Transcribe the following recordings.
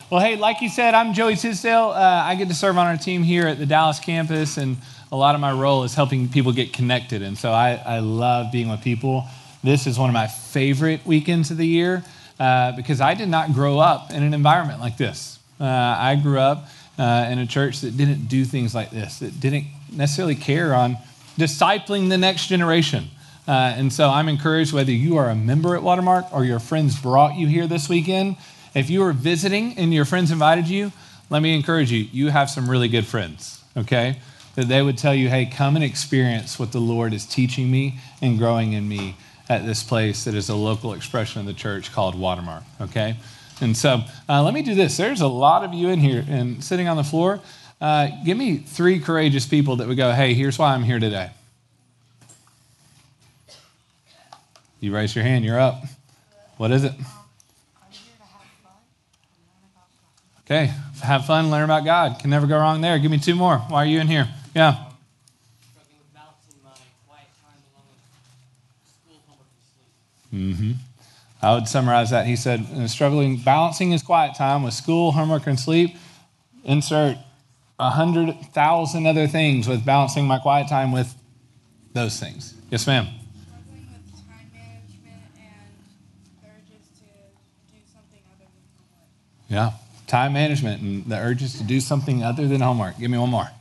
Well, hey, like you said, I'm Joey Tisdale. I get to serve on our team here at the Dallas campus, and a lot of my role is helping people get connected. And so I love being with people. This is one of my favorite weekends of the year because I did not grow up in an environment like this. I grew up in a church that didn't do things like this, that didn't necessarily care on discipling the next generation. And so I'm encouraged, whether you are a member at Watermark or your friends brought you here this weekend. If you were visiting and your friends invited you, let me encourage you, you have some really good friends, okay? That they would tell you, hey, come and experience what the Lord is teaching me and growing in me at this place that is a local expression of the church called Watermark, okay? And so let me do this. There's a lot of you in here and sitting on the floor. Give me 3 courageous people that would go, hey, here's why I'm here today. You raise your hand, you're up. What is it? Okay, have fun, learn about God. Can never go wrong there. Give me 2 more. Why are you in here? Yeah. Struggling with balancing my quiet time along with school, homework, and sleep. I would summarize that. He said, struggling, balancing his quiet time with school, homework, and sleep. Insert 100,000 other things with balancing my quiet time with those things. Yes, ma'am. Struggling with time management and urges to do something other than homework. Yeah. Time management and the urges to do something other than homework. Give me one more.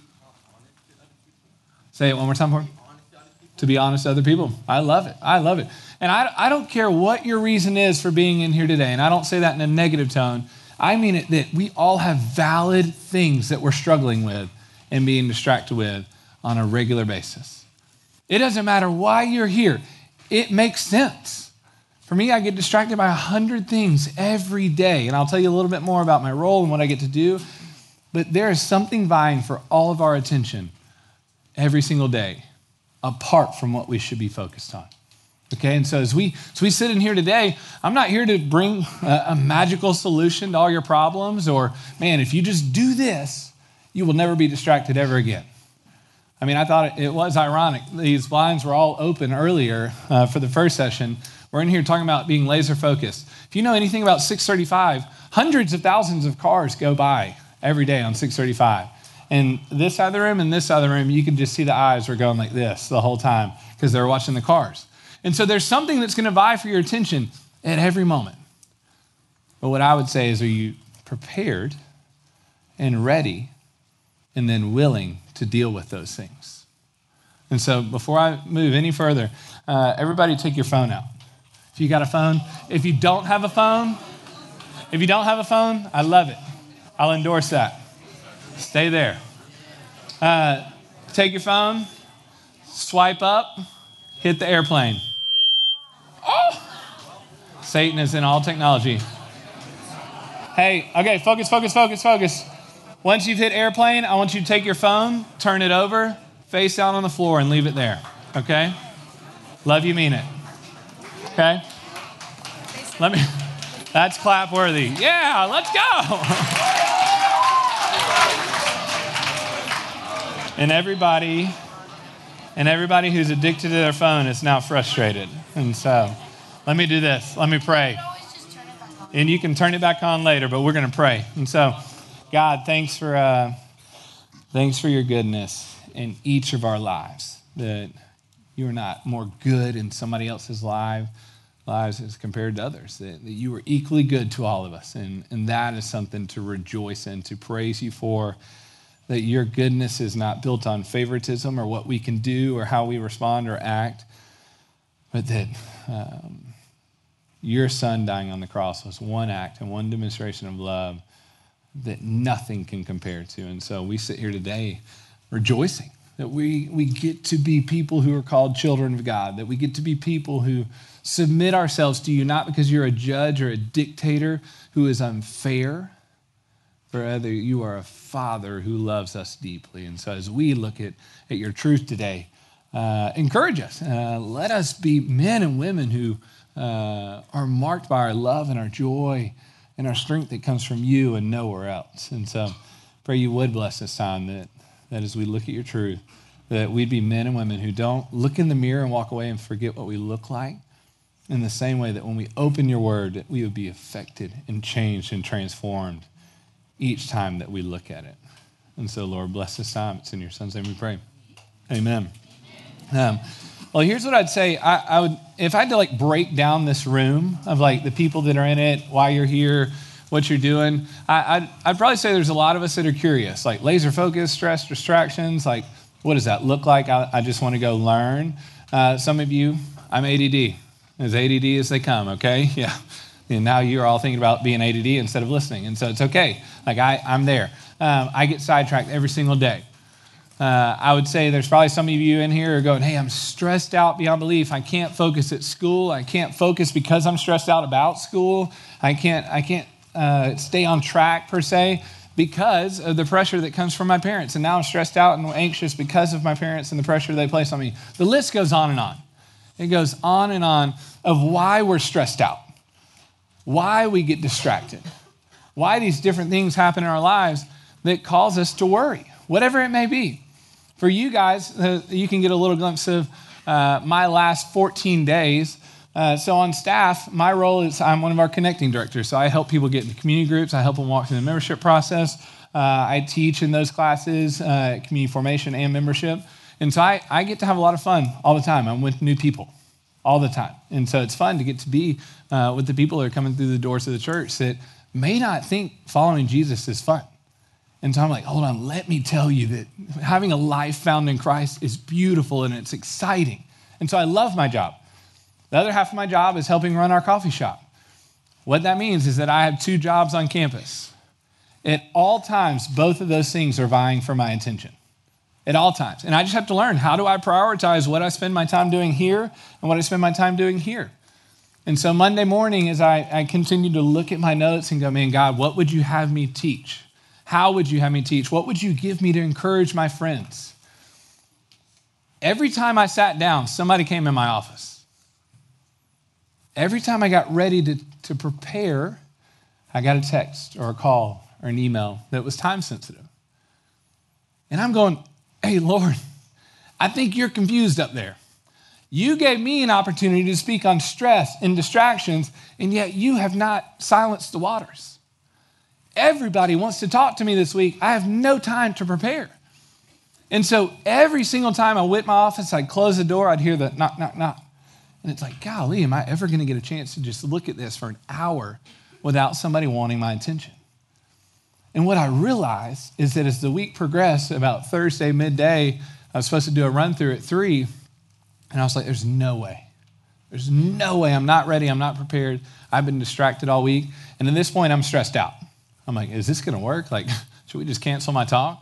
Say it one more time for me. To be honest to other people. I love it. I love it. And I don't care what your reason is for being in here today, and I don't say that in a negative tone. I mean it that we all have valid things that we're struggling with and being distracted with on a regular basis. It doesn't matter why you're here. It makes sense. For me, I get distracted by 100 things every day, and I'll tell you a little bit more about my role and what I get to do, but there is something vying for all of our attention every single day, apart from what we should be focused on. Okay, and so as we sit in here today, I'm not here to bring a magical solution to all your problems or, man, if you just do this, you will never be distracted ever again. I mean, I thought it was ironic. These blinds were all open earlier for the first session. We're in here talking about being laser focused. If you know anything about 635, hundreds of thousands of cars go by every day on 635. And this side of the room and this side of the room, you can just see the eyes were going like this the whole time because they're watching the cars. And so there's something that's going to vie for your attention at every moment. But what I would say is, are you prepared and ready and then willing to deal with those things? And so before I move any further, everybody take your phone out. If you got a phone, if you don't have a phone, I love it. I'll endorse that. Stay there. Take your phone, swipe up, hit the airplane. Oh! Satan is in all technology. Hey, okay, focus. Once you've hit airplane, I want you to take your phone, turn it over, face down on the floor, and leave it there, okay? Love you, mean it. Okay? That's clap worthy. Yeah, let's go. And everybody who's addicted to their phone is now frustrated. And so let me do this. Let me pray. And you can turn it back on later, but we're going to pray. And so, God, thanks for your goodness in each of our lives, that you are not more good in somebody else's lives as compared to others, that you are equally good to all of us. And that is something to rejoice in, to praise you for, that your goodness is not built on favoritism or what we can do or how we respond or act, but that your son dying on the cross was one act and one demonstration of love that nothing can compare to. And so we sit here today rejoicing that we get to be people who are called children of God, that we get to be people who submit ourselves to you, not because you're a judge or a dictator who is unfair, but rather you are a father who loves us deeply. And so as we look at your truth today, encourage us. Let us be men and women who are marked by our love and our joy and our strength that comes from you and nowhere else. And so pray you would bless this time, that as we look at your truth, that we'd be men and women who don't look in the mirror and walk away and forget what we look like, in the same way that when we open your word, that we would be affected and changed and transformed each time that we look at it. And so, Lord, bless this time. It's in your son's name we pray. Amen. Well, here's what I'd say. I would, if I had to break down this room of the people that are in it, why you're here, what you're doing, I'd probably say there's a lot of us that are curious, laser focus, stress, distractions. What does that look like? I just want to go learn. Some of you, I'm ADD, as ADD as they come, okay? Yeah. And now you're all thinking about being ADD instead of listening. And so it's okay. I'm there. I get sidetracked every single day. I would say there's probably some of you in here who are going, hey, I'm stressed out beyond belief. I can't focus at school. I can't focus because I'm stressed out about school. I can't stay on track per se because of the pressure that comes from my parents. And now I'm stressed out and anxious because of my parents and the pressure they place on me. The list goes on and on. It goes on and on of why we're stressed out, why we get distracted, why these different things happen in our lives that cause us to worry, whatever it may be. For you guys, you can get a little glimpse of my last 14 days. So on staff, my role is I'm one of our connecting directors. So I help people get into community groups. I help them walk through the membership process. I teach in those classes, community formation and membership. And so I get to have a lot of fun all the time. I'm with new people all the time. And so it's fun to get to be with the people that are coming through the doors of the church that may not think following Jesus is fun. And so I'm hold on, let me tell you that having a life found in Christ is beautiful and it's exciting. And so I love my job. The other half of my job is helping run our coffee shop. What that means is that I have 2 jobs on campus. At all times, both of those things are vying for my attention. At all times. And I just have to learn, how do I prioritize what I spend my time doing here and what I spend my time doing here? And so Monday morning, as I continue to look at my notes and go, man, God, what would you have me teach? How would you have me teach? What would you give me to encourage my friends? Every time I sat down, somebody came in my office. Every time I got ready to prepare, I got a text or a call or an email that was time sensitive. And I'm going, hey, Lord, I think you're confused up there. You gave me an opportunity to speak on stress and distractions, and yet you have not silenced the waters. Everybody wants to talk to me this week. I have no time to prepare. And so every single time I went to my office, I'd close the door, I'd hear the knock, knock, knock. And it's golly, am I ever going to get a chance to just look at this for an hour without somebody wanting my attention? And what I realized is that as the week progressed, about Thursday midday, I was supposed to do a run through at 3, and I was there's no way. There's no way. I'm not ready. I'm not prepared. I've been distracted all week. And at this point, I'm stressed out. I'm is this going to work? Should we just cancel my talk?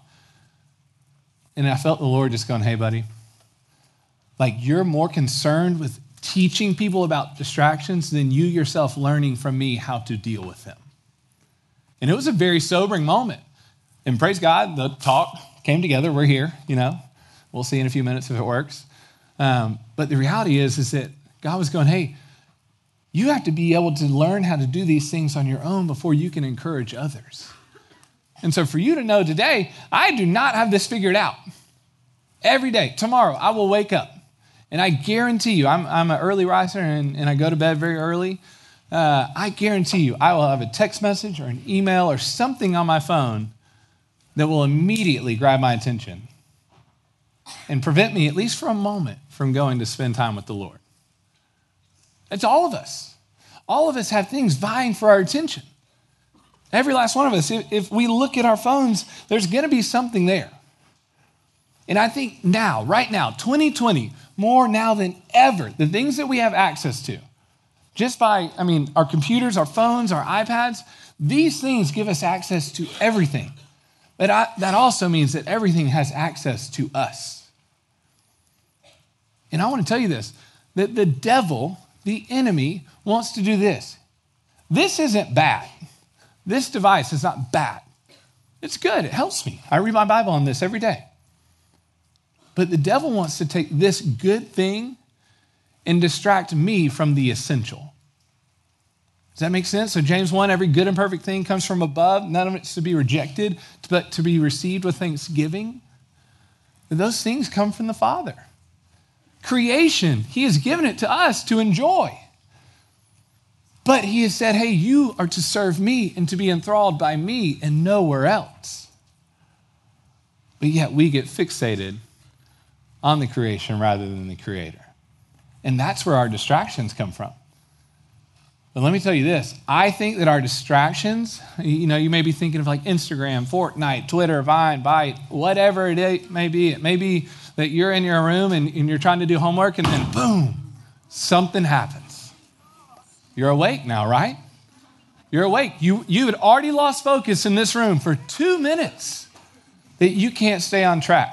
And I felt the Lord just going, hey, buddy, you're more concerned with teaching people about distractions than you yourself learning from me how to deal with them. And it was a very sobering moment. And praise God, the talk came together. We're here, We'll see in a few minutes if it works. But the reality is that God was going, hey, you have to be able to learn how to do these things on your own before you can encourage others. And so for you to know today, I do not have this figured out. Every day, tomorrow, I will wake up. And I guarantee you, I'm an early riser and I go to bed very early. I guarantee you, I will have a text message or an email or something on my phone that will immediately grab my attention and prevent me, at least for a moment, from going to spend time with the Lord. It's all of us. All of us have things vying for our attention. Every last one of us, if we look at our phones, there's going to be something there. And I think now, right now, 2020, more now than ever, the things that we have access to, just by, our computers, our phones, our iPads, these things give us access to everything. But that also means that everything has access to us. And I want to tell you this, that the devil, the enemy, wants to do this. This isn't bad. This device is not bad. It's good. It helps me. I read my Bible on this every day. But the devil wants to take this good thing and distract me from the essential. Does that make sense? So James 1, every good and perfect thing comes from above. None of it's to be rejected, but to be received with thanksgiving. And those things come from the Father. Creation, he has given it to us to enjoy. But he has said, hey, you are to serve me and to be enthralled by me and nowhere else. But yet we get fixated on the creation rather than the creator. And that's where our distractions come from. But let me tell you this. I think that our distractions, you may be thinking of like Instagram, Fortnite, Twitter, Vine, Byte, whatever it may be. It may be that you're in your room and you're trying to do homework and then boom, something happens. You're awake now, right? You're awake. You had already lost focus in this room for 2 minutes that you can't stay on track.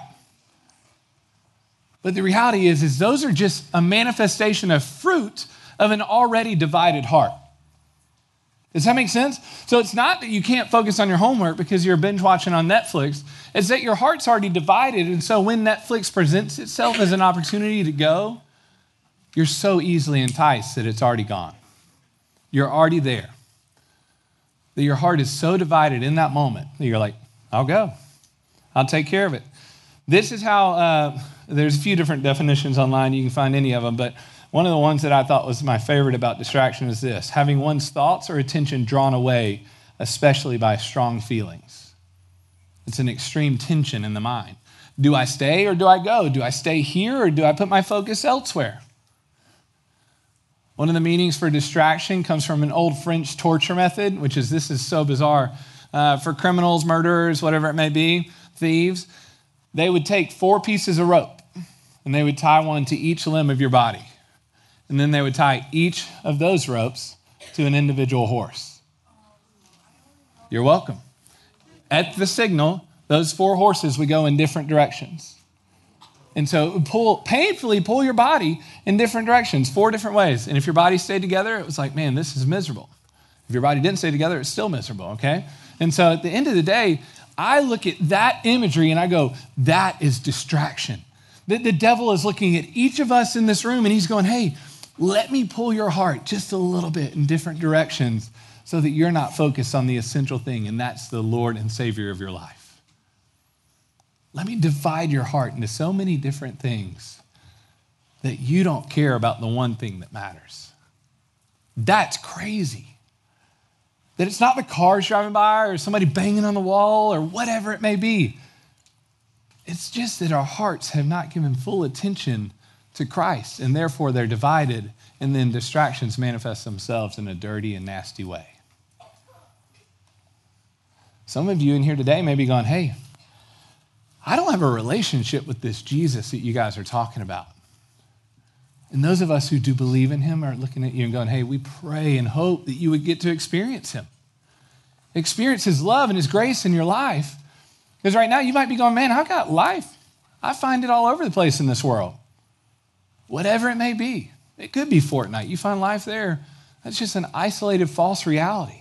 But the reality is those are just a manifestation of fruit of an already divided heart. Does that make sense? So it's not that you can't focus on your homework because you're binge watching on Netflix. It's that your heart's already divided. And so when Netflix presents itself as an opportunity to go, you're so easily enticed that it's already gone. You're already there. That your heart is so divided in that moment that you're like, I'll go. I'll take care of it. This is how, there's a few different definitions online. You can find any of them, but one of the ones that I thought was my favorite about distraction is this: having one's thoughts or attention drawn away, especially by strong feelings. It's an extreme tension in the mind. Do I stay or do I go? Do I stay here or do I put my focus elsewhere? One of the meanings for distraction comes from an old French torture method, which is, this is so bizarre. For criminals, murderers, whatever it may be, thieves, they would take 4 pieces of rope and they would tie one to each limb of your body. And then they would tie each of those ropes to an individual horse. You're welcome. At the signal, those 4 horses would go in different directions. And so it would painfully pull your body in different directions, 4 different ways. And if your body stayed together, it was like, man, this is miserable. If your body didn't stay together, it's still miserable, okay? And so at the end of the day, I look at that imagery and I go, that is distraction. The devil is looking at each of us in this room and he's going, hey, let me pull your heart just a little bit in different directions so that you're not focused on the essential thing, and that's the Lord and Savior of your life. Let me divide your heart into so many different things that you don't care about the one thing that matters. That's crazy. That it's not the cars driving by or somebody banging on the wall or whatever it may be. It's just that our hearts have not given full attention to Christ, and therefore they're divided, and then distractions manifest themselves in a dirty and nasty way. Some of you in here today may be going, hey, I don't have a relationship with this Jesus that you guys are talking about. And those of us who do believe in him are looking at you and going, hey, we pray and hope that you would get to experience him. Experience his love and his grace in your life. Because right now you might be going, man, I've got life. I find it all over the place in this world. Whatever it may be. It could be Fortnite. You find life there. That's just an isolated false reality.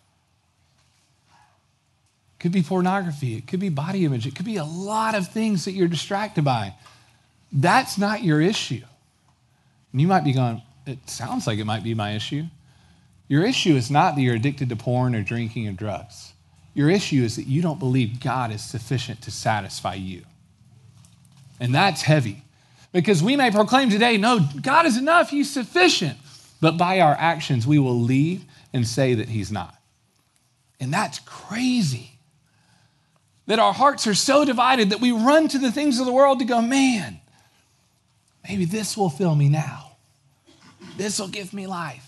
It could be pornography. It could be body image. It could be a lot of things that you're distracted by. That's not your issue. And you might be going, it sounds like it might be my issue. Your issue is not that you're addicted to porn or drinking or drugs. Your issue is that you don't believe God is sufficient to satisfy you. And that's heavy. Because we may proclaim today, no, God is enough, he's sufficient. But by our actions, we will leave and say that he's not. And that's crazy. That our hearts are so divided that we run to the things of the world to go, man, maybe this will fill me now. This will give me life.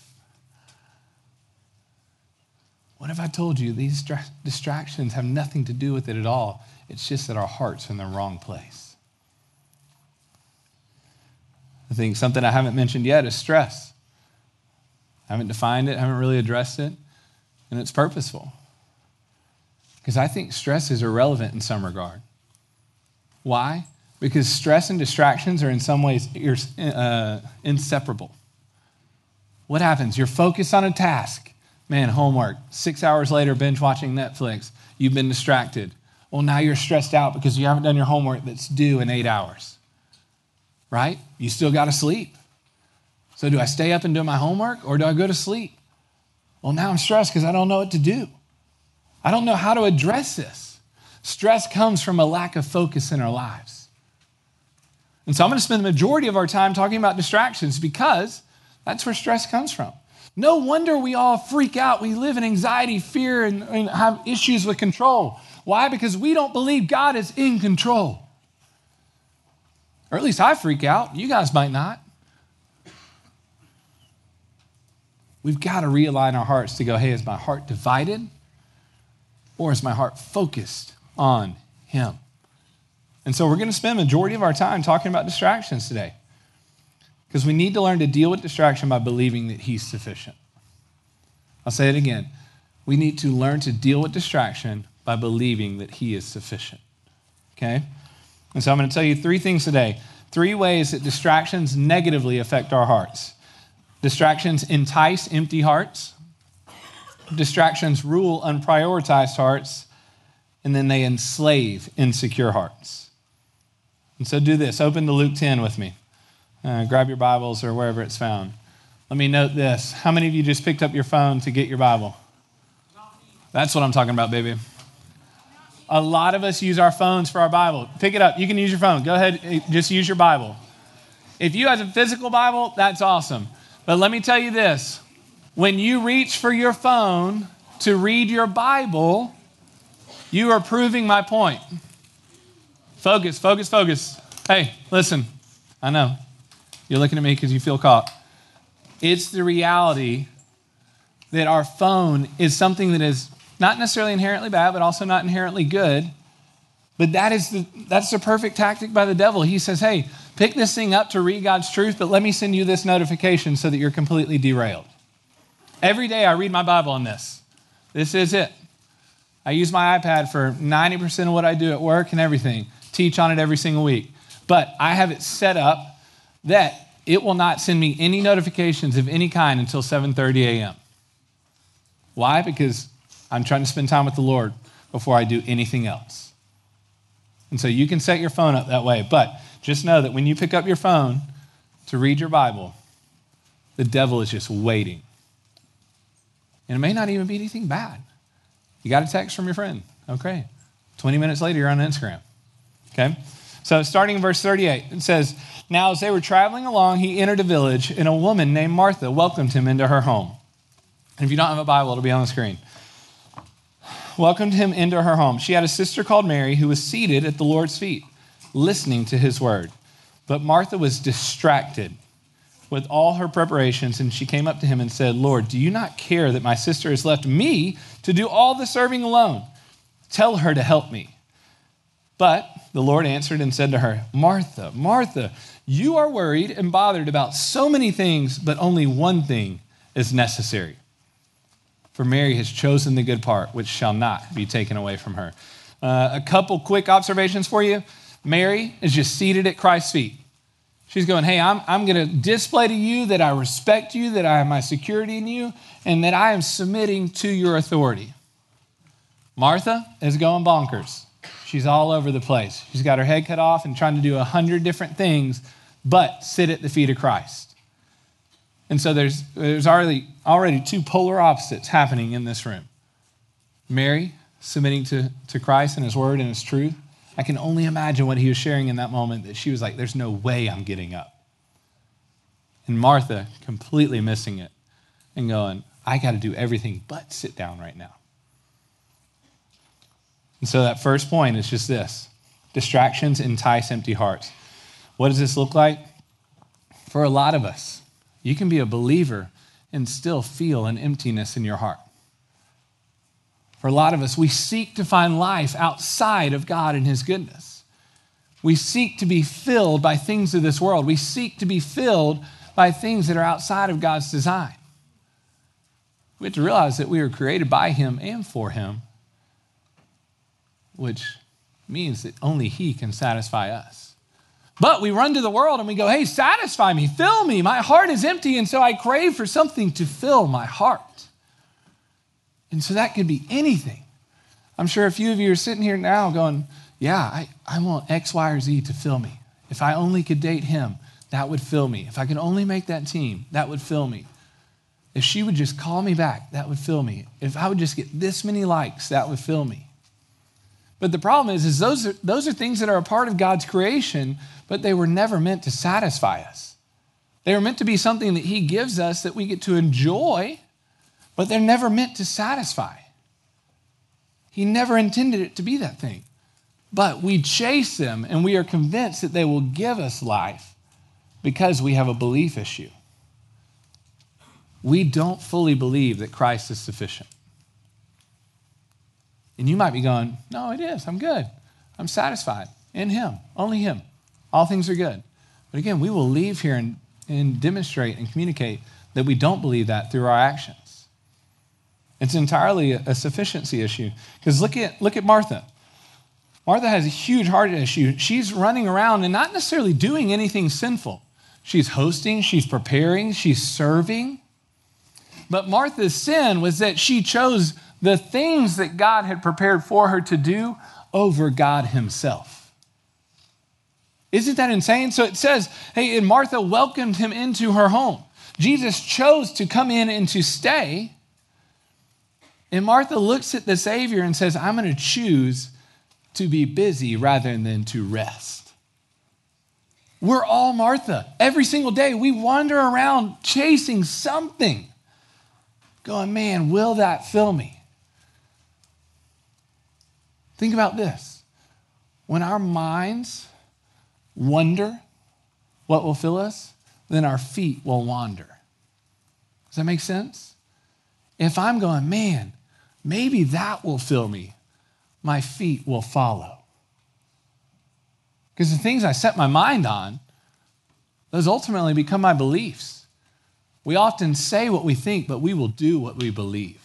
What if I told you these distractions have nothing to do with it at all? It's just that our heart's in the wrong place. I think something I haven't mentioned yet is stress. I haven't defined it, haven't really addressed it, and it's purposeful. Because I think stress is irrelevant in some regard. Why? Because stress and distractions are in some ways inseparable. What happens? You're focused on a task. Man, homework. 6 hours later, binge watching Netflix. You've been distracted. Well, now you're stressed out because you haven't done your homework that's due in 8 hours. Right? You still got to sleep. So do I stay up and do my homework or do I go to sleep? Well, now I'm stressed because I don't know what to do. I don't know how to address this. Stress comes from a lack of focus in our lives. And so I'm going to spend the majority of our time talking about distractions because that's where stress comes from. No wonder we all freak out. We live in anxiety, fear, and have issues with control. Why? Because we don't believe God is in control. Or at least I freak out. You guys might not. We've got to realign our hearts to go, hey, is my heart divided? Or is my heart focused on him? And so we're going to spend the majority of our time talking about distractions today. Because we need to learn to deal with distraction by believing that he's sufficient. I'll say it again. We need to learn to deal with distraction by believing that he is sufficient. Okay? And so I'm going to tell you 3 things today. 3 ways that distractions negatively affect our hearts. Distractions entice empty hearts. Distractions rule unprioritized hearts. And then they enslave insecure hearts. And so do this. Open to Luke 10 with me. Grab your Bibles or wherever it's found. Let me note this. How many of you just picked up your phone to get your Bible? That's what I'm talking about, baby. A lot of us use our phones for our Bible. Pick it up. You can use your phone. Go ahead. Just use your Bible. If you have a physical Bible, that's awesome. But let me tell you this. When you reach for your phone to read your Bible, you are proving my point. Focus, focus, focus. Hey, listen. I know. You're looking at me because you feel caught. It's the reality that our phone is something that is not necessarily inherently bad, but also not inherently good. But that's the perfect tactic by the devil. He says, hey, pick this thing up to read God's truth, but let me send you this notification so that you're completely derailed. Every day I read my Bible on this. This is it. I use my iPad for 90% of what I do at work and everything. Teach on it every single week. But I have it set up that it will not send me any notifications of any kind until 7:30 a.m. Why? Because I'm trying to spend time with the Lord before I do anything else. And so you can set your phone up that way. But just know that when you pick up your phone to read your Bible, the devil is just waiting. And it may not even be anything bad. You got a text from your friend. Okay. 20 minutes later, you're on Instagram. Okay. So starting in verse 38, it says, now as they were traveling along, he entered a village, and a woman named Martha welcomed him into her home. And if you don't have a Bible, it'll be on the screen. Welcomed him into her home. She had a sister called Mary who was seated at the Lord's feet, listening to his word. But Martha was distracted with all her preparations, and she came up to him and said, Lord, do you not care that my sister has left me to do all the serving alone? Tell her to help me. But the Lord answered and said to her, Martha, Martha, you are worried and bothered about so many things, but only one thing is necessary. For Mary has chosen the good part, which shall not be taken away from her. A couple quick observations for you. Mary is just seated at Christ's feet. She's going, hey, I'm going to display to you that I respect you, that I have my security in you, and that I am submitting to your authority. Martha is going bonkers. She's all over the place. She's got her head cut off and trying to do 100 different things, but sit at the feet of Christ. And so there's already 2 polar opposites happening in this room. Mary submitting to Christ and his word and his truth. I can only imagine what he was sharing in that moment, that she was like, there's no way I'm getting up. And Martha completely missing it and going, I got to do everything but sit down right now. And so that first point is just this. Distractions entice empty hearts. What does this look like? For a lot of us, you can be a believer and still feel an emptiness in your heart. For a lot of us, we seek to find life outside of God and his goodness. We seek to be filled by things of this world. We seek to be filled by things that are outside of God's design. We have to realize that we were created by him and for him, which means that only he can satisfy us. But we run to the world and we go, hey, satisfy me, fill me. My heart is empty, and so I crave for something to fill my heart. And so that could be anything. I'm sure a few of you are sitting here now going, yeah, I want X, Y, or Z to fill me. If I only could date him, that would fill me. If I could only make that team, that would fill me. If she would just call me back, that would fill me. If I would just get this many likes, that would fill me. But the problem is those are things that are a part of God's creation, but they were never meant to satisfy us. They are meant to be something that he gives us that we get to enjoy, but they're never meant to satisfy. He never intended it to be that thing. But we chase them, and we are convinced that they will give us life because we have a belief issue. We don't fully believe that Christ is sufficient. And you might be going, no, it is. I'm good. I'm satisfied in him, only him. All things are good. But again, we will leave here and demonstrate and communicate that we don't believe that through our actions. It's entirely a sufficiency issue. Because look at Martha. Martha has a huge heart issue. She's running around and not necessarily doing anything sinful. She's hosting, she's preparing, she's serving. But Martha's sin was that she chose the things that God had prepared for her to do over God himself. Isn't that insane? So it says, hey, and Martha welcomed him into her home. Jesus chose to come in and to stay. And Martha looks at the Savior and says, I'm going to choose to be busy rather than to rest. We're all Martha. Every single day we wander around chasing something, going, man, will that fill me? Think about this. When our minds wonder what will fill us, then our feet will wander. Does that make sense? If I'm going, man, maybe that will fill me, my feet will follow. Because the things I set my mind on, those ultimately become my beliefs. We often say what we think, but we will do what we believe.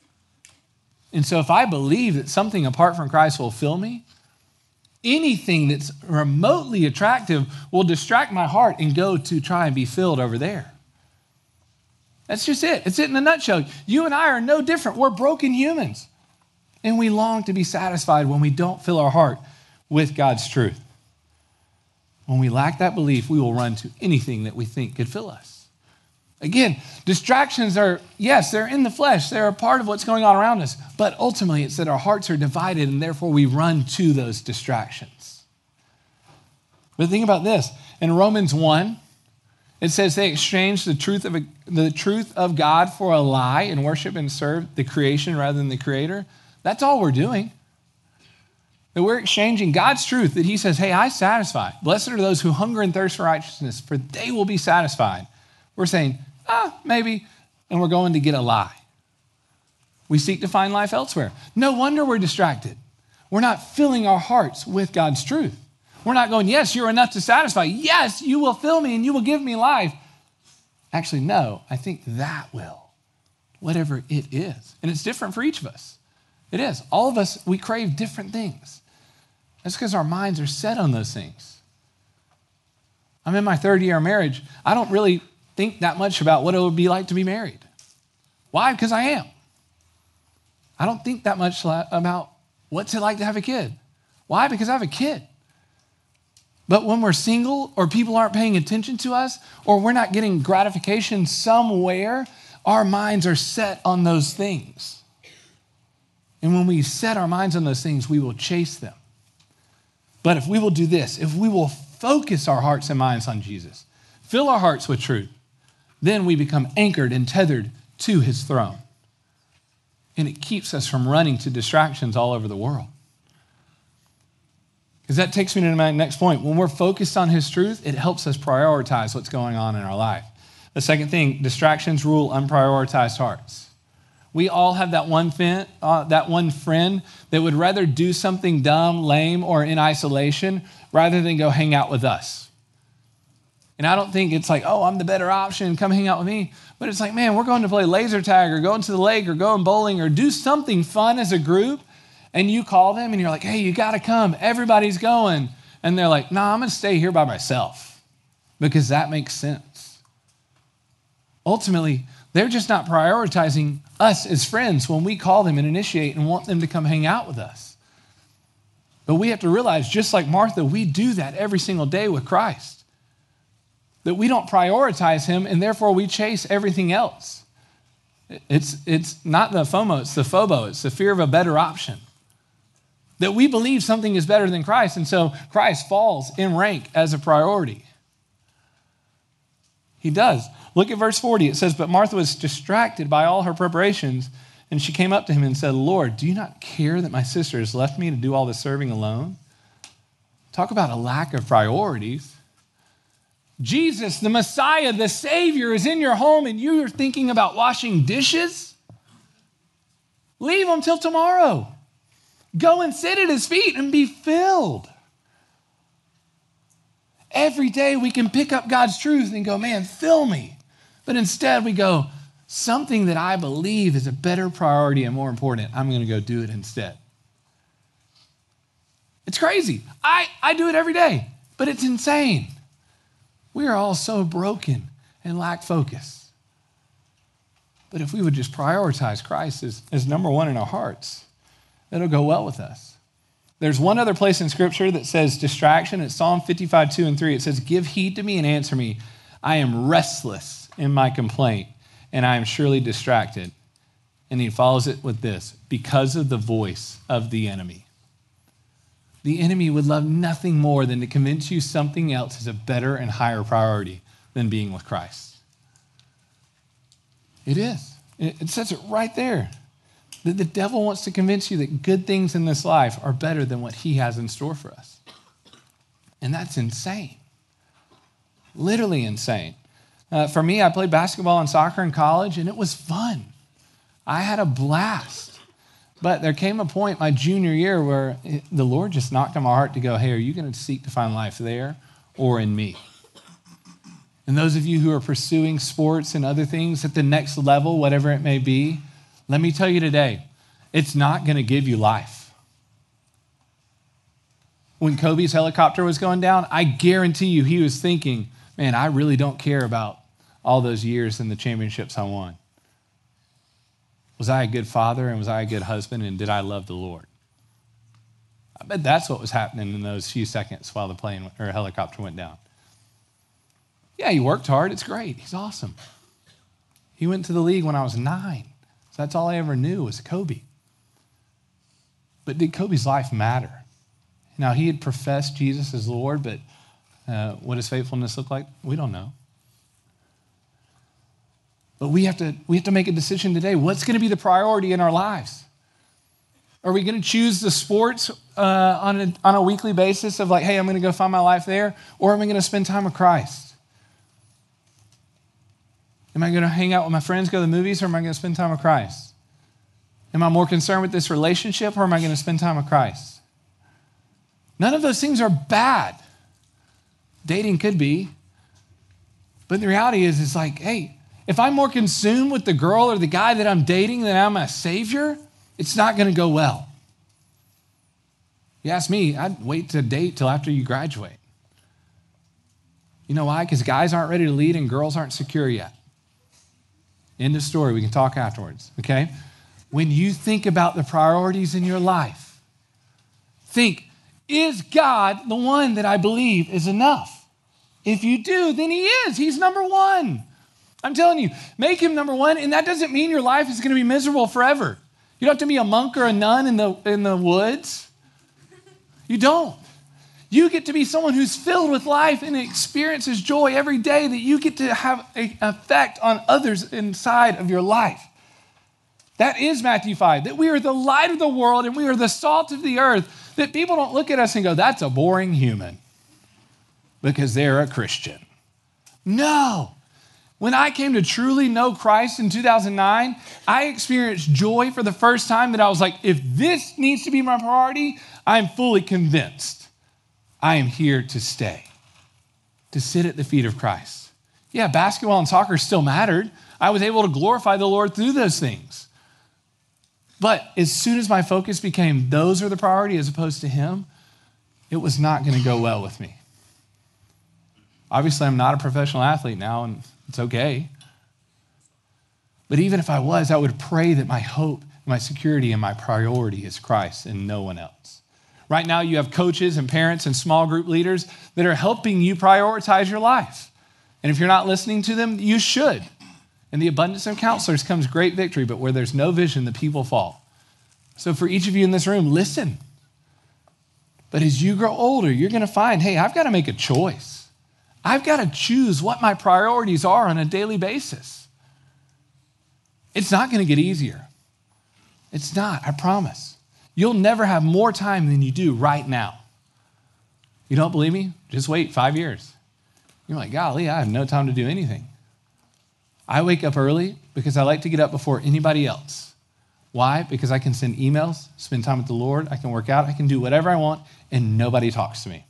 And so if I believe that something apart from Christ will fill me, anything that's remotely attractive will distract my heart and go to try and be filled over there. That's just it. It's it in a nutshell. You and I are no different. We're broken humans. And we long to be satisfied when we don't fill our heart with God's truth. When we lack that belief, we will run to anything that we think could fill us. Again, distractions are, yes, they're in the flesh. They're a part of what's going on around us. But ultimately, it's that our hearts are divided, and therefore we run to those distractions. But think about this. In Romans 1, it says they exchanged the truth of God for a lie and worship and serve the creation rather than the creator. That's all we're doing. That we're exchanging God's truth that he says, hey, I satisfy. Blessed are those who hunger and thirst for righteousness, for they will be satisfied. We're saying, maybe, and we're going to get a lie. We seek to find life elsewhere. No wonder we're distracted. We're not filling our hearts with God's truth. We're not going, yes, you're enough to satisfy. Yes, you will fill me and you will give me life. Actually, no, I think that will, whatever it is. And it's different for each of us. It is. All of us, we crave different things. That's because our minds are set on those things. I'm in my third year of marriage. I don't really think that much about what it would be like to be married. Why? Because I am. I don't think that much about what's it like to have a kid. Why? Because I have a kid. But when we're single or people aren't paying attention to us or we're not getting gratification somewhere, our minds are set on those things. And when we set our minds on those things, we will chase them. But if we will do this, if we will focus our hearts and minds on Jesus, fill our hearts with truth, then we become anchored and tethered to his throne. And it keeps us from running to distractions all over the world. Because that takes me to my next point. When we're focused on his truth, it helps us prioritize what's going on in our life. The second thing, distractions rule unprioritized hearts. We all have that one friend that would rather do something dumb, lame, or in isolation rather than go hang out with us. And I don't think it's like, oh, I'm the better option, come hang out with me. But it's like, man, we're going to play laser tag or going to the lake or going bowling or do something fun as a group. And you call them and you're like, hey, you got to come. Everybody's going. And they're like, no, I'm going to stay here by myself because that makes sense. Ultimately, they're just not prioritizing us as friends when we call them and initiate and want them to come hang out with us. But we have to realize, just like Martha, we do that every single day with Christ. That we don't prioritize him and therefore we chase everything else. It's not the FOMO, it's the FOBO. It's the fear of a better option. That we believe something is better than Christ, and so Christ falls in rank as a priority. He does. Look at verse 40. It says, but Martha was distracted by all her preparations, and she came up to him and said, Lord, do you not care that my sister has left me to do all the serving alone? Talk about a lack of priorities. Jesus, the Messiah, the Savior, is in your home, and you are thinking about washing dishes? Leave him till tomorrow. Go and sit at his feet and be filled. Every day we can pick up God's truth and go, man, fill me. But instead we go, something that I believe is a better priority and more important, I'm going to go do it instead. It's crazy. I do it every day, but it's insane. We are all so broken and lack focus. But if we would just prioritize Christ as number one in our hearts, it'll go well with us. There's one other place in Scripture that says distraction. It's Psalm 55, 2 and 3. It says, give heed to me and answer me. I am restless in my complaint, and I am surely distracted. And he follows it with this, because of the voice of the enemy. The enemy would love nothing more than to convince you something else is a better and higher priority than being with Christ. It is. It says it right there. That the devil wants to convince you that good things in this life are better than what he has in store for us. And that's insane. Literally insane. For me, I played basketball and soccer in college, and it was fun. I had a blast. But there came a point my junior year where the Lord just knocked on my heart to go, hey, are you going to seek to find life there or in me? And those of you who are pursuing sports and other things at the next level, whatever it may be, let me tell you today, it's not going to give you life. When Kobe's helicopter was going down, I guarantee you he was thinking, man, I really don't care about all those years and the championships I won. Was I a good father and was I a good husband and did I love the Lord? I bet that's what was happening in those few seconds while the plane or helicopter went down. Yeah, he worked hard. It's great. He's awesome. He went to the league when I was 9. So that's all I ever knew was Kobe. But did Kobe's life matter? Now, he had professed Jesus as Lord, but what does faithfulness look like? We don't know. But we have to make a decision today. What's going to be the priority in our lives? Are we going to choose the sports on a weekly basis of like, hey, I'm going to go find my life there? Or am I going to spend time with Christ? Am I going to hang out with my friends, go to the movies, or am I going to spend time with Christ? Am I more concerned with this relationship, or am I going to spend time with Christ? None of those things are bad. Dating could be. But the reality is, it's like, hey, if I'm more consumed with the girl or the guy that I'm dating than I'm a savior, it's not going to go well. You ask me, I'd wait to date till after you graduate. You know why? Because guys aren't ready to lead and girls aren't secure yet. End of story. We can talk afterwards, okay? When you think about the priorities in your life, think, is God the one that I believe is enough? If you do, then he is. He's number one. I'm telling you, make him number one, and that doesn't mean your life is going to be miserable forever. You don't have to be a monk or a nun in the woods. You don't. You get to be someone who's filled with life and experiences joy every day, that you get to have an effect on others inside of your life. That is Matthew 5, that we are the light of the world and we are the salt of the earth, that people don't look at us and go, that's a boring human because they're a Christian. No. When I came to truly know Christ in 2009, I experienced joy for the first time that I was like, if this needs to be my priority, I'm fully convinced I am here to stay, to sit at the feet of Christ. Yeah, basketball and soccer still mattered. I was able to glorify the Lord through those things. But as soon as my focus became those are the priority as opposed to him, it was not going to go well with me. Obviously, I'm not a professional athlete now, and it's okay. But even if I was, I would pray that my hope, my security, and my priority is Christ and no one else. Right now, you have coaches and parents and small group leaders that are helping you prioritize your life. And if you're not listening to them, you should. In the abundance of counselors comes great victory, but where there's no vision, the people fall. So for each of you in this room, listen. But as you grow older, you're going to find, hey, I've got to make a choice. I've got to choose what my priorities are on a daily basis. It's not going to get easier. It's not, I promise. You'll never have more time than you do right now. You don't believe me? Just wait 5 years. You're like, golly, I have no time to do anything. I wake up early because I like to get up before anybody else. Why? Because I can send emails, spend time with the Lord, I can work out, I can do whatever I want, and nobody talks to me.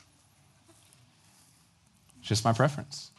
It's just my preference.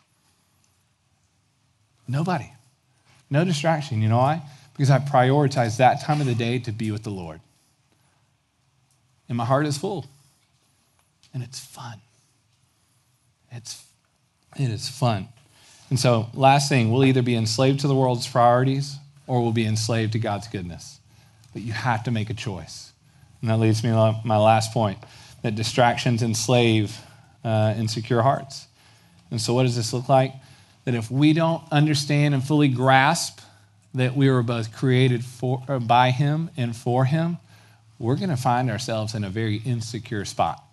Nobody. No distraction. You know why? Because I prioritize that time of the day to be with the Lord. And my heart is full. And it's fun. It is fun. And so, last thing, we'll either be enslaved to the world's priorities or we'll be enslaved to God's goodness. But you have to make a choice. And that leads me to my last point, that distractions enslave insecure hearts. And so what does this look like? That if we don't understand and fully grasp that we were both created by him and for him, we're going to find ourselves in a very insecure spot.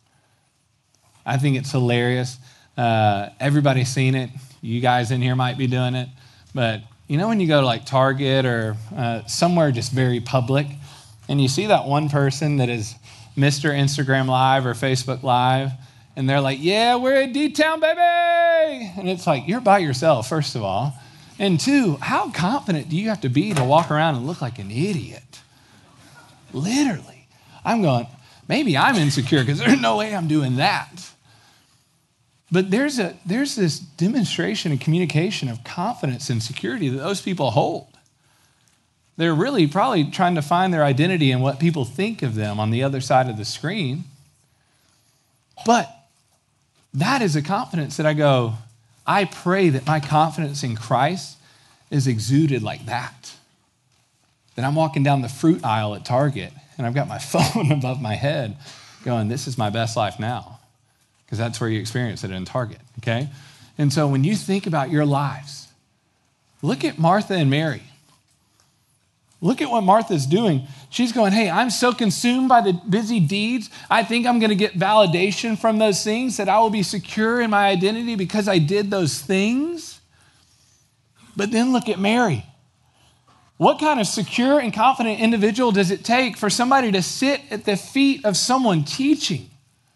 I think it's hilarious. Everybody's seen it. You guys in here might be doing it. But you know when you go to like Target or somewhere just very public, and you see that one person that is Mr. Instagram Live or Facebook Live, and they're like, yeah, we're in D-Town, baby. And it's like, you're by yourself, first of all. And two, how confident do you have to be to walk around and look like an idiot? Literally. I'm going, maybe I'm insecure because there's no way I'm doing that. But there's this demonstration and communication of confidence and security that those people hold. They're really probably trying to find their identity in what people think of them on the other side of the screen. But that is a confidence that I go, I pray that my confidence in Christ is exuded like that. That I'm walking down the fruit aisle at Target and I've got my phone above my head going, this is my best life now. Because that's where you experience it in Target, okay? And so when you think about your lives, look at Martha and Mary. Look at what Martha's doing. She's going, hey, I'm so consumed by the busy deeds. I think I'm going to get validation from those things, that I will be secure in my identity because I did those things. But then look at Mary. What kind of secure and confident individual does it take for somebody to sit at the feet of someone teaching?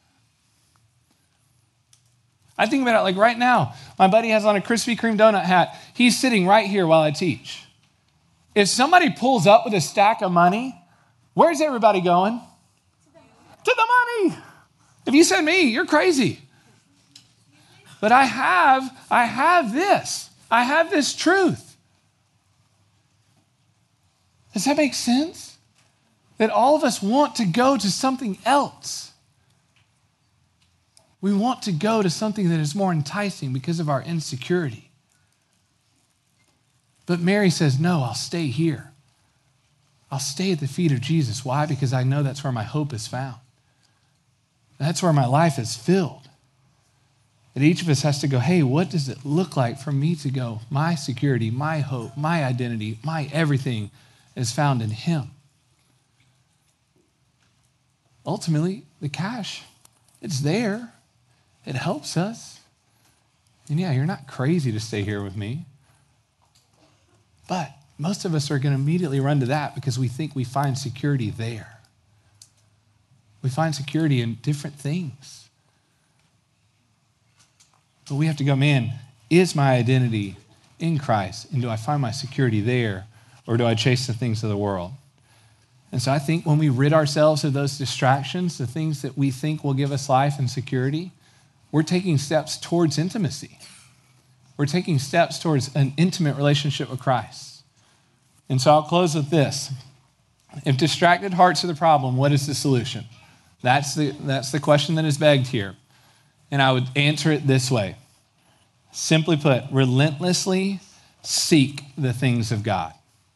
I think about it like right now. My buddy has on a Krispy Kreme donut hat. He's sitting right here while I teach. If somebody pulls up with a stack of money, where's everybody going? To the money. If you said me, you're crazy. But I have this. I have this truth. Does that make sense? That all of us want to go to something else. We want to go to something that is more enticing because of our insecurity. But Mary says, no, I'll stay here. I'll stay at the feet of Jesus. Why? Because I know that's where my hope is found. That's where my life is filled. And each of us has to go, hey, what does it look like for me to go? My security, my hope, my identity, my everything is found in him. Ultimately, the cash, it's there. It helps us. And yeah, you're not crazy to stay here with me. But most of us are going to immediately run to that because we think we find security there. We find security in different things. But we have to go, man, is my identity in Christ? And do I find my security there? Or do I chase the things of the world? And so I think when we rid ourselves of those distractions, the things that we think will give us life and security, we're taking steps towards intimacy. We're taking steps towards an intimate relationship with Christ. And so I'll close with this. If distracted hearts are the problem, what is the solution? That's the question that is begged here. And I would answer it this way. Simply put, relentlessly seek the things of God.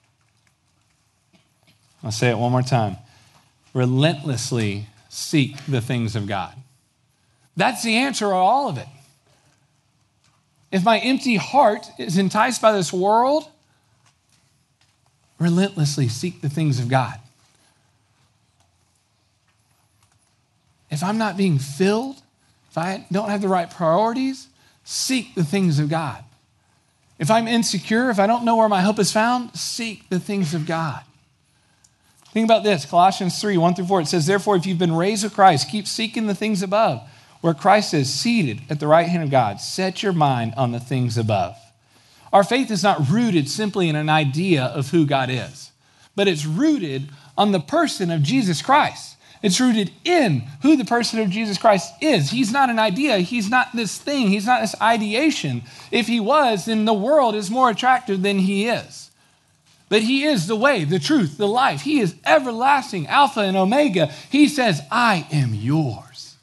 I'll say it one more time. Relentlessly seek the things of God. That's the answer to all of it. If my empty heart is enticed by this world, relentlessly seek the things of God. If I'm not being filled, if I don't have the right priorities, seek the things of God. If I'm insecure, if I don't know where my hope is found, seek the things of God. Think about this, Colossians 3, 1 through 4. It says, therefore, if you've been raised with Christ, keep seeking the things above, where Christ is seated at the right hand of God. Set your mind on the things above. Our faith is not rooted simply in an idea of who God is, but it's rooted on the person of Jesus Christ. It's rooted in who the person of Jesus Christ is. He's not an idea. He's not this thing. He's not this ideation. If he was, then the world is more attractive than he is. But he is the way, the truth, the life. He is everlasting, Alpha and Omega. He says, I am yours.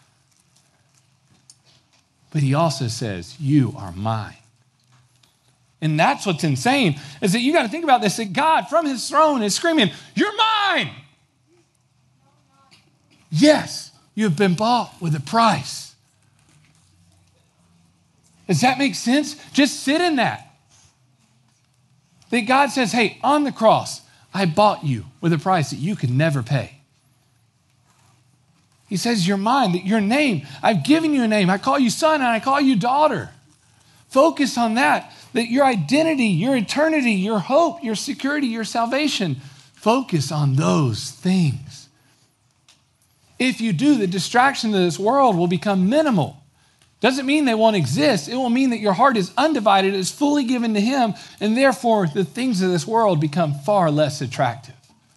But he also says, you are mine. And that's what's insane, is that you got to think about this, that God from his throne is screaming, you're mine. Yes, you have been bought with a price. Does that make sense? Just sit in that. That God says, hey, on the cross, I bought you with a price that you could never pay. He says, you're mine, that your name, I've given you a name. I call you son and I call you daughter. Focus on that your identity, your eternity, your hope, your security, your salvation, focus on those things. If you do, the distraction of this world will become minimal. Doesn't mean they won't exist. It will mean that your heart is undivided, is fully given to him, and therefore the things of this world become far less attractive.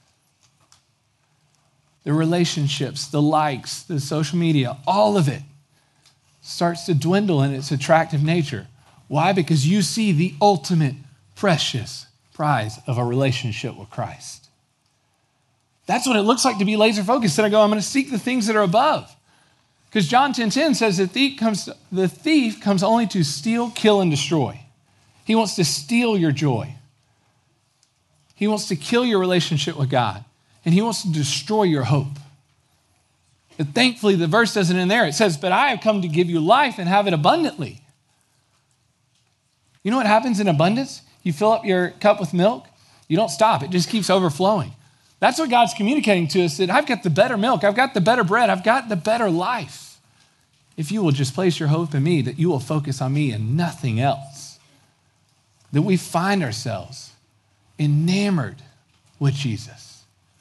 The relationships, the likes, the social media, all of it starts to dwindle in its attractive nature. Why? Because you see the ultimate precious prize of a relationship with Christ. That's what it looks like to be laser focused. And I go, I'm going to seek the things that are above. Because John 10:10 says the thief comes only to steal, kill, and destroy. He wants to steal your joy. He wants to kill your relationship with God. And he wants to destroy your hope. But thankfully, the verse doesn't end there. It says, but I have come to give you life and have it abundantly. You know what happens in abundance? You fill up your cup with milk. You don't stop. It just keeps overflowing. That's what God's communicating to us, that I've got the better milk. I've got the better bread. I've got the better life. If you will just place your hope in me, that you will focus on me and nothing else. That we find ourselves enamored with Jesus.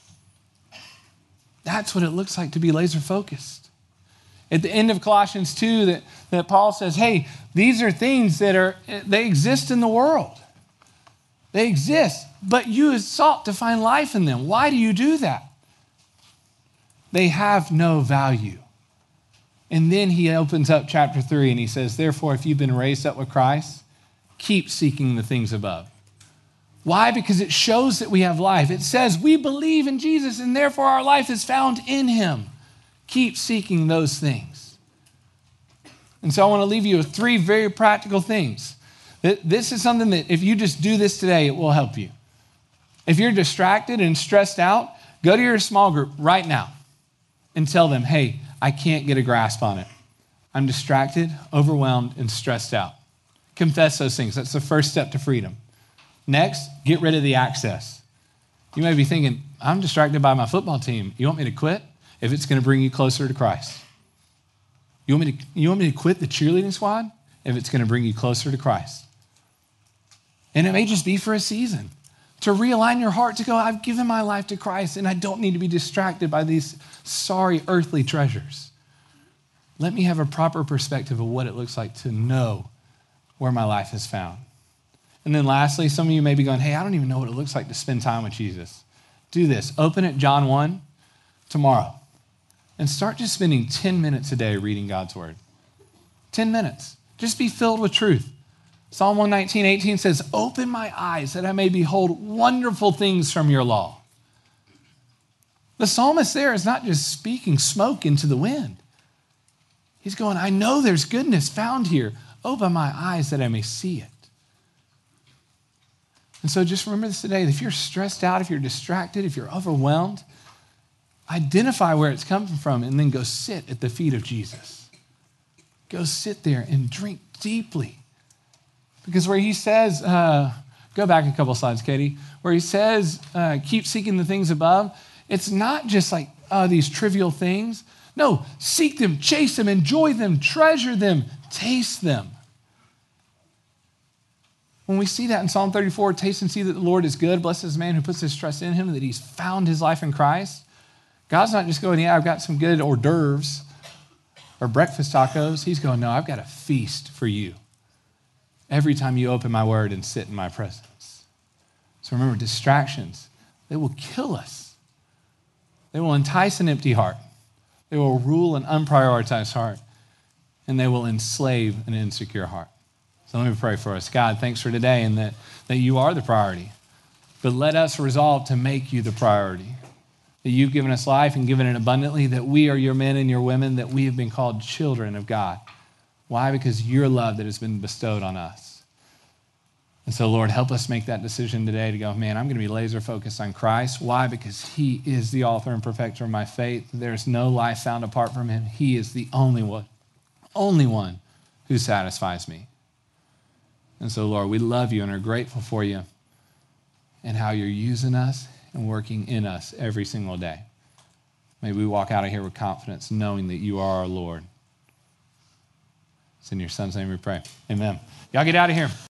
That's what it looks like to be laser focused. At the end of Colossians 2, that Paul says, hey, these are things they exist in the world. They exist, but you have sought to find life in them. Why do you do that? They have no value. And then he opens up chapter 3 and he says, therefore, if you've been raised up with Christ, keep seeking the things above. Why? Because it shows that we have life. It says we believe in Jesus and therefore our life is found in him. Keep seeking those things. And so I want to leave you with 3 very practical things. This is something that if you just do this today, it will help you. If you're distracted and stressed out, go to your small group right now and tell them, hey, I can't get a grasp on it. I'm distracted, overwhelmed, and stressed out. Confess those things. That's the first step to freedom. Next, get rid of the access. You may be thinking, I'm distracted by my football team. You want me to quit? If it's going to bring you closer to Christ. You want me to quit the cheerleading squad? If it's going to bring you closer to Christ. And it may just be for a season. To realign your heart, to go, I've given my life to Christ and I don't need to be distracted by these sorry earthly treasures. Let me have a proper perspective of what it looks like to know where my life is found. And then lastly, some of you may be going, hey, I don't even know what it looks like to spend time with Jesus. Do this. Open at John 1 tomorrow and start just spending 10 minutes a day reading God's word. 10 minutes. Just be filled with truth. Psalm 119:18 says, open my eyes that I may behold wonderful things from your law. The psalmist there is not just speaking smoke into the wind. He's going, I know there's goodness found here. Open my eyes that I may see it. And so just remember this today. If you're stressed out, if you're distracted, if you're overwhelmed, identify where it's coming from and then go sit at the feet of Jesus. Go sit there and drink deeply. Because where he says, go back a couple slides, Katie, where he says, keep seeking the things above, it's not just like these trivial things. No, seek them, chase them, enjoy them, treasure them, taste them. When we see that in Psalm 34, taste and see that the Lord is good. Blessed is the man who puts his trust in him, that he's found his life in Christ. God's not just going, yeah, I've got some good hors d'oeuvres or breakfast tacos. He's going, no, I've got a feast for you every time you open my word and sit in my presence. So remember, distractions, they will kill us. They will entice an empty heart. They will rule an unprioritized heart. And they will enslave an insecure heart. So let me pray for us. God, thanks for today and that you are the priority. But let us resolve to make you the priority. That you've given us life and given it abundantly, that we are your men and your women, that we have been called children of God. Why? Because your love that has been bestowed on us. And so, Lord, help us make that decision today to go, man, I'm going to be laser focused on Christ. Why? Because he is the author and perfecter of my faith. There's no life found apart from him. He is the only one who satisfies me. And so, Lord, we love you and are grateful for you and how you're using us and working in us every single day. May we walk out of here with confidence, knowing that you are our Lord. It's in your son's name we pray. Amen. Y'all get out of here.